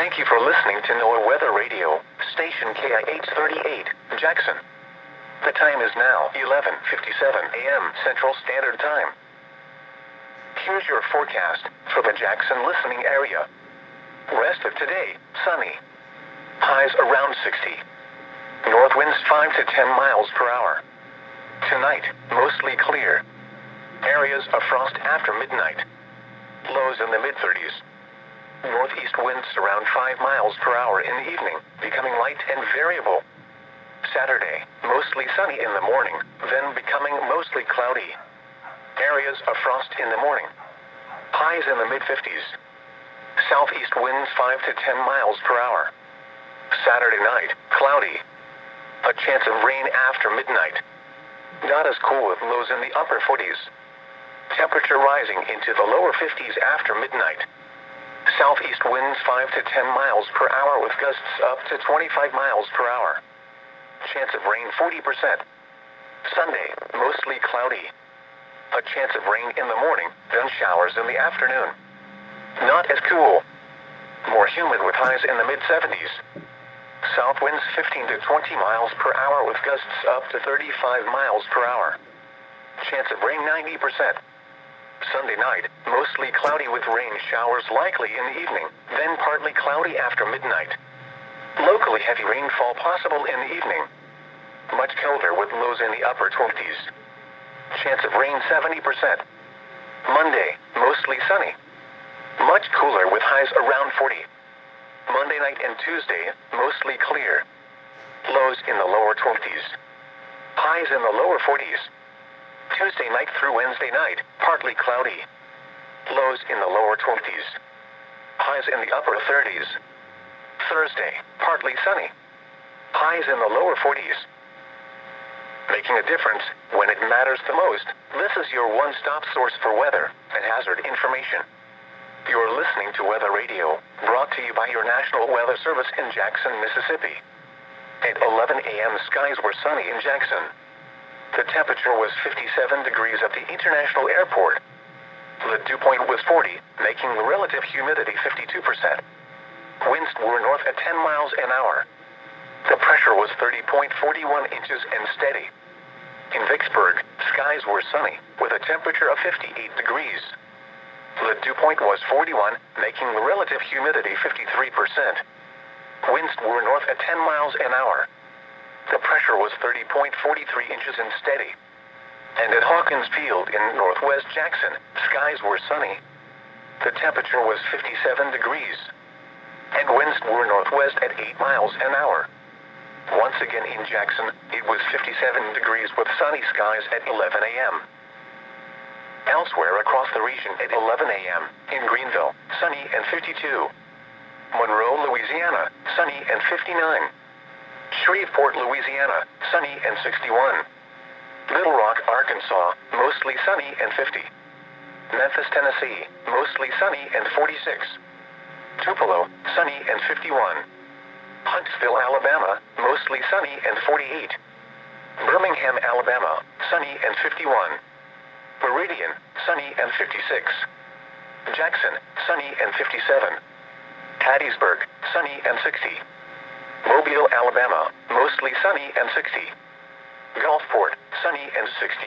Thank you for listening to NOAA Weather Radio, station KIH-38, Jackson. The time is now 11:57 a.m. Central Standard Time. Here's your forecast for the Jackson listening area. Rest of today, sunny. Highs around 60. North winds 5 to 10 miles per hour. Tonight, mostly clear. Areas of frost after midnight. Lows in the mid-30s. Northeast winds around 5 miles per hour in the evening, becoming light and variable. Saturday, mostly sunny in the morning, then becoming mostly cloudy. Areas of frost in the morning. Highs in the mid-50s. Southeast winds 5 to 10 miles per hour. Saturday night, cloudy. A chance of rain after midnight. Not as cool with lows in the upper 40s. Temperature rising into the lower 50s after midnight. Southeast winds 5 to 10 miles per hour with gusts up to 25 miles per hour. Chance of rain 40%. Sunday, mostly cloudy. A chance of rain in the morning, then showers in the afternoon. Not as cool. More humid with highs in the mid-70s. South winds 15 to 20 miles per hour with gusts up to 35 miles per hour. Chance of rain 90%. Sunday night, mostly cloudy with rain showers likely in the evening, then partly cloudy after midnight. Locally heavy rainfall possible in the evening. Much colder with lows in the upper 20s. Chance of rain 70%. Monday, mostly sunny. Much cooler with highs around 40. Monday night and Tuesday, mostly clear. Lows in the lower 20s. Highs in the lower 40s. Tuesday night through Wednesday night, partly cloudy. Lows in the lower 20s. Highs in the upper 30s. Thursday, partly sunny. Highs in the lower 40s. Making a difference when it matters the most, this is your one-stop source for weather and hazard information. You're listening to Weather Radio, brought to you by your National Weather Service in Jackson, Mississippi. At 11 a.m., skies were sunny in Jackson. The temperature was 57 degrees at the International Airport. The dew point was 40, making the relative humidity 52%. Winds were north at 10 miles an hour. The pressure was 30.41 inches and steady. In Vicksburg, skies were sunny, with a temperature of 58 degrees. The dew point was 41, making the relative humidity 53%. Winds were north at 10 miles an hour. The pressure was 30.43 inches and steady. And at Hawkins Field in northwest Jackson, skies were sunny. The temperature was 57 degrees. And winds were northwest at 8 miles an hour. Once again in Jackson, it was 57 degrees with sunny skies at 11 a.m. Elsewhere across the region at 11 a.m., in Greenville, sunny and 52. Monroe, Louisiana, sunny and 59. Shreveport, Louisiana, sunny and 61. Little Rock, Arkansas, mostly sunny and 50. Memphis, Tennessee, mostly sunny and 46. Tupelo, sunny and 51. Huntsville, Alabama, mostly sunny and 48. Birmingham, Alabama, sunny and 51. Meridian, sunny and 56. Jackson, sunny and 57. Hattiesburg, sunny and 60. Mobile, Alabama, mostly sunny and 60. Gulfport, sunny and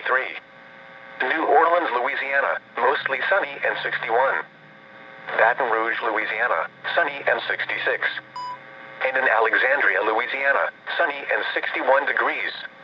63. New Orleans, Louisiana, mostly sunny and 61. Baton Rouge, Louisiana, sunny and 66. And in Alexandria, Louisiana, sunny and 61 degrees.